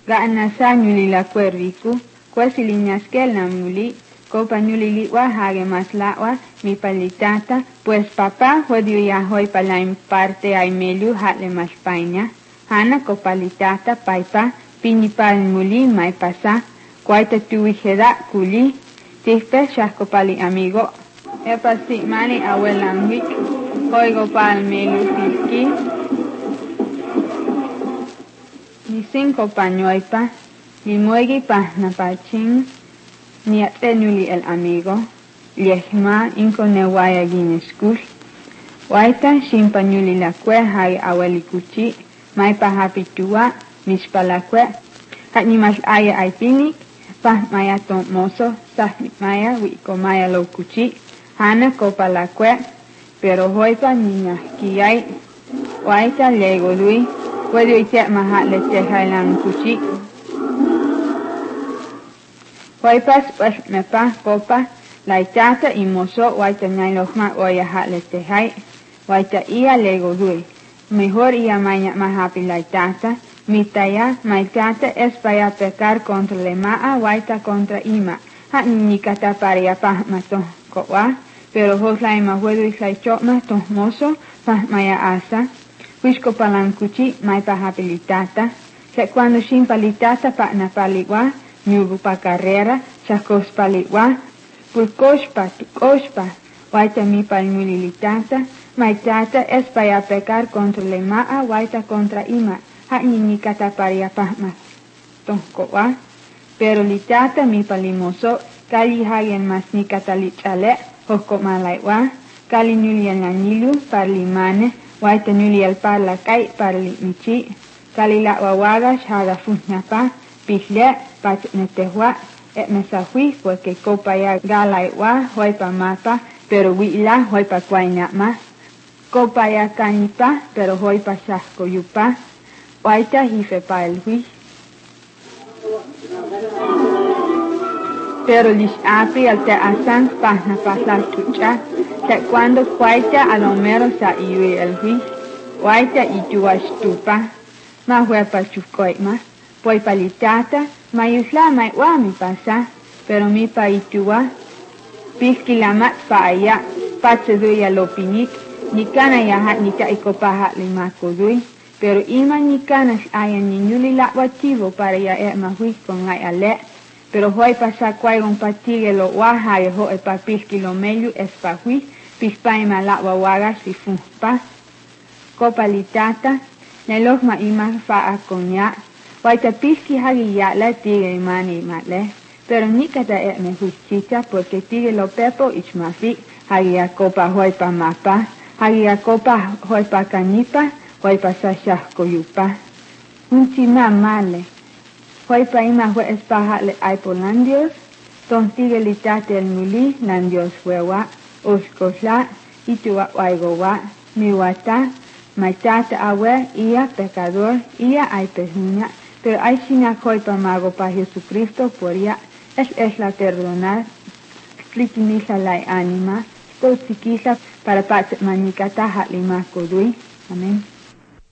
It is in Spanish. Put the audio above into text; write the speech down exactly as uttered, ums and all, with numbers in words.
Gana sa nyuli la cuervicu, cuasi liñasquel namuli, copa nyuli liwa hage mas lawa, mi palitata, pues papá jodiu ya hoy pala en parte ay melu hatle mas paña, hana copalitata paipa, pinipal muli mai pasa, cuaita tuwijeda kuli, tispe shascopali amigo, epa si mani abuelanguik, hoy pal melu piski, ni cinco pañoipa, ni muegi pa napachin, ni atenuli el amigo, liejma inco newaya guineskul, waita shimpanyuli la kwe hai aweli kuchi, mai pa hapitua, mispala kwe, hat ni mas aya ay pinik, pa maya ton mozo, sah maya wiko maya lo kuchi, hana kopa la kwe, pero hoipa niña kiyay, waita lego lui, puedo ite mahat le tehailan kuchi. Hoipas pues me pa copa, la itata y mozo, waita nyailokma oya hat le tehai, waita ia lego lui. Mejor ia maña mahapi la itata, mitaya, maitata es para pecar contra le maa, waita contra ima. Hat ni kata paria pa mato koa, pero hos la ima huedo isla choma to mozo, pa maya asa. Huisco palancuchi, mai pa habilitata, que cuando sin palitata pa na paligua, nyugu pa carrera, chacos paligua, pulcospa, tucospa, waita mi palmulilitata, mai tata es para pecar contra le maa, waita contra ima, ha ni kata paria pa ma tonkoa, pero litata mi palimoso, kali hagen mas ni kata lichale, hoko malaiwa, kali nyulian nanilu, parlimane, waita nyuli al parla kai parli michi, kali la wawaga shaga funyapa, pisle, pat netehua, et mesahui, porque copa ya galaiwa, hoipa mapa, pero wila, hoipa kwainyama, copa ya kanipa, pero hoipa shasco yupa, waita hife pa el hui. Pero lis api al te asan pahna pasla tucha, que cuando cuaita a lo mero sa iwe el hui, waita itua stupa, ma huepa chukoima, poi palitata, ma yusla ma wa mi pasa, pero mi pa itua, piski la mat pa aya, patse duya lo pinit, ni kana ya hat ni ta ikopa hat lima kodui, pero ima ni kana aya ni nyuli la wativo para ya e ma hui con ay ale, pero hoy pasa kwaigon patige lo waha e ho e pa piski lo melu es pa hui, pispaima la wawaga si fumpa, copa litata, nelos ma ima fa a konya, waita piski hagi ya la tige imani male, pero ni kata e me huichita porque tige lo pepo ich mafi, hagi a copa hoi pa mapa, hagi a copa hoi pa kanipa, hoi pa sa shahko yupa. Unchi ma male, hoi pa ima hoi espaha le aipolandios, ton tige litate el muli, landios huewa, uskosla, itua waigowa, miwata, maitata awe, ia pecador, ia ay pejuña, pero ay sina hoi pa mago pa Jesucristo por ya, es es la perdonar, flikinisa la anima, sto para pat manikata hatlima kodui. Amén.